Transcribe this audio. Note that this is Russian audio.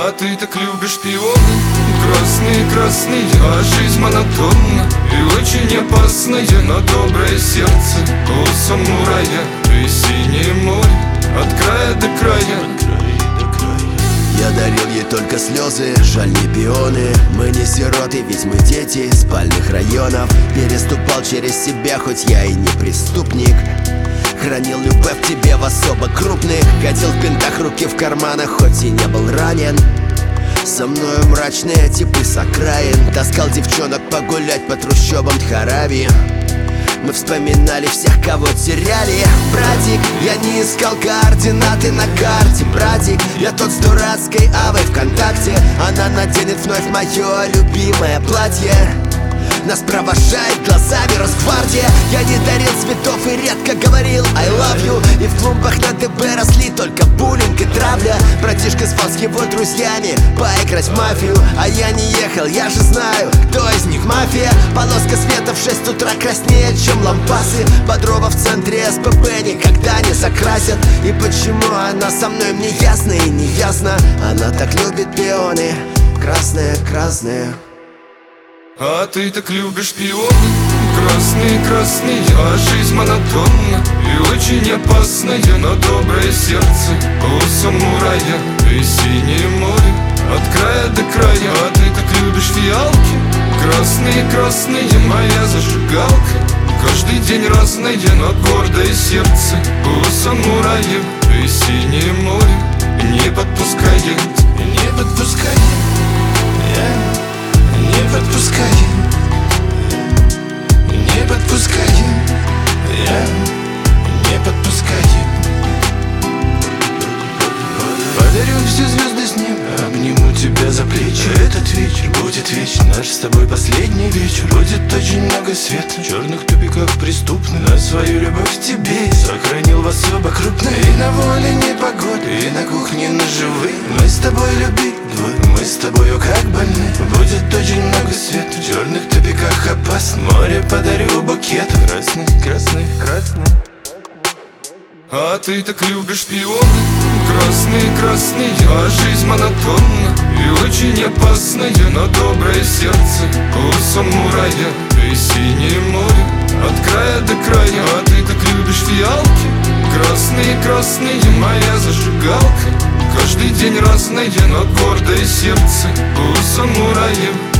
А ты так любишь пионы, красные, красные, а жизнь монотонна и очень опасная, но доброе сердце у самурая и синее море от края до края. Я дарил ей только слезы, жаль не пионы. Мы не сироты, ведь мы дети спальных районов. Переступал через себя, хоть я и не преступник. Хранил любовь к тебе в особо крупных. Ходил в пинтах, руки в карманах, хоть и не был ранен. Со мною мрачные типы с окраин. Таскал девчонок погулять по трущобам Дхарави. Мы вспоминали всех, кого теряли. Братик, я не искал координаты на карте. Братик, я тот с дурацкой авой ВКонтакте. Она наденет вновь мое любимое платье. Нас провожает глазами Росгвардия. Я не дарил цветов и редко говорил I love you. И в клумбах на ДБ росли только буллинг и травля. Братишка спал с его друзьями поиграть в мафию. А я не ехал, я же знаю, кто из них мафия. Полоска света в 6 утра краснее, чем лампасы. Бодрова в центре СПБ никогда не закрасят. И почему она со мной, мне ясно и не ясно. Она так любит пионы, красные, красные. А ты так любишь пионы, красные, красные, а жизнь монотонна и очень опасная, но доброе сердце у самурая и синее море от края до края. А ты так любишь фиалки, красные, красные, моя зажигалка. Каждый день разное, но гордое сердце у самурая и синее море не подпускает, не подпускает. Не подпускаем, не подпускаем, не подпускаем. Подарю все звезды с неба, обниму тебя за плечи. Этот вечер будет вечен, наш с тобой последний вечер. Будет очень много света в черных тупиках преступных. На свою любовь к тебе сохранил в особо крупной. И на воле непогоды, и на кухне ножевые. Мы с тобой любить двое, мы с тобою как больны. Будет очень много света в черных тупиках опасно. Море подарю букет, красный, красный, красный. А ты так любишь пионы, красные, красные, а жизнь монотонна и очень опасная, но доброе сердце у самурая и синее море от края до края. А ты так любишь фиалки, красные, красные, моя зажигалка. Каждый день разное, но гордое сердце у самурая